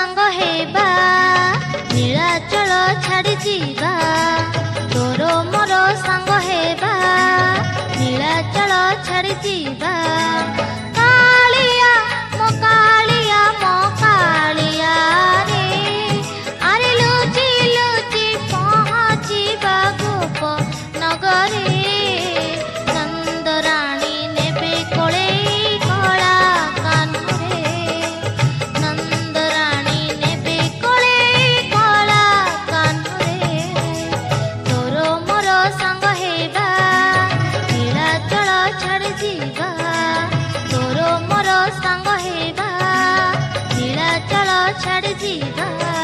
सांग हेबा नीलाचल छाड़ी जीवा तोर मोर सांग हेबा नीलाचल छाड़ी जीवा कालिया मो कालिया रे अरे लुचि लुचि पहुँचीबा गोप नगरे नंदराणी नेबे कोले कला कान्हरे नंदराणी नेबे कोले कला कान्हरे तोर मोर सांग हेबा नीलाचल छाड़ी जीवा तोर मोर सांग हेबा नीलाचल छाड़ी जीवा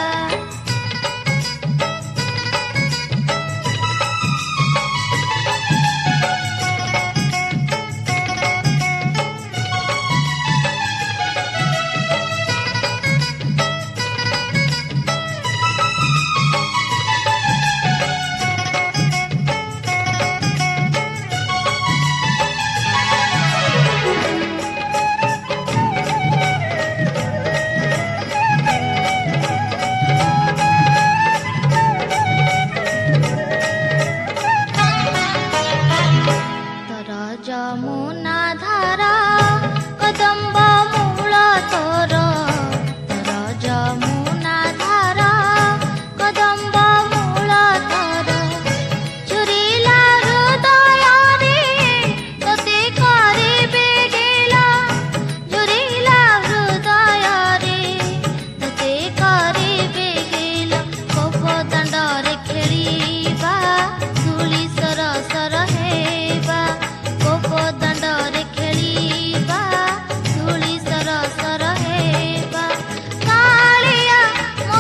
जमुना धारा कदम्ब मूल तोर तर जमुना धारा कदम्ब मूल तोर चुरीला हृदय रे तोते करिबे गेला चुरीला हृदय रे तोते करिबे गेला कोप दांडरे खेलिबा धूली सरसर हेबा दांडरे खेलिबा धूली सरसर हेबा कालिया मो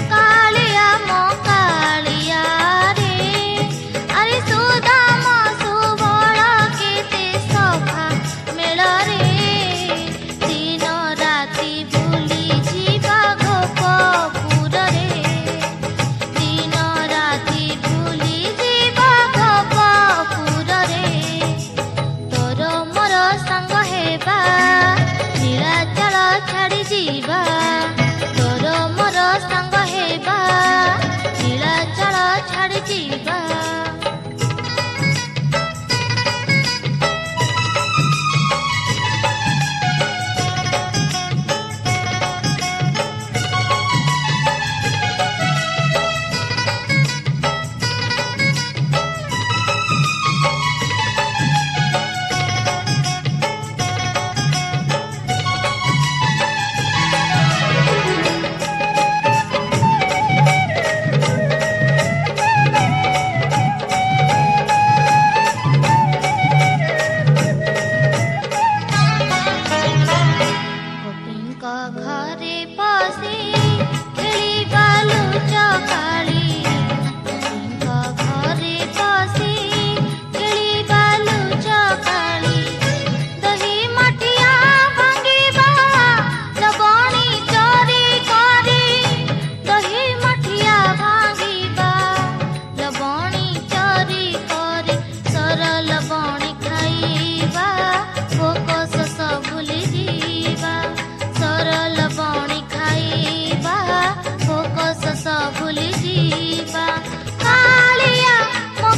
कालिया रे अरे सुदाम सुबल केते सफा मेल रे दिन राति बुली जीवा गोपपुर रे दिन राति बुली जीवा गोपपुर रे तोर मोर सांग हेबा नीलाचल छाड़ी जीवा तोर मोर सांग हेबा नीलाचल छाड़ी जीवा घरे पसी खेलिबा लुचकाली घरे पसी खेलिबा लुचकाली दही मटिया भांगिबा लबणी चोरी करी दही मटिया भांगिबा लबणी चोरी करी सर लबणी खाइबा भोक शोष भूली जीवा सरल बणी खाइबा भोक शोष भूली जीवा कालिया मो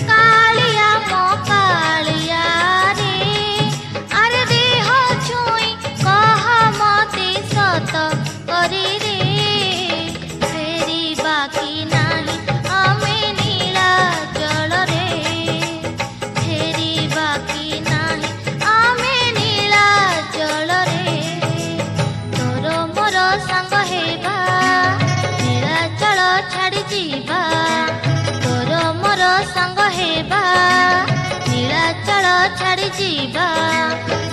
कालिया रे अरे देह छुई कह मते सत करी रे फेरी बाकी नाही आमे नीलाचल रे फेरी बाकी नाही आमे नीलाचल रे तोर मोर सांग हेबा नीलाचल छाड़ी जीवा तोर मोर सांग हेबा नीलाचल छाड़ी जीवा।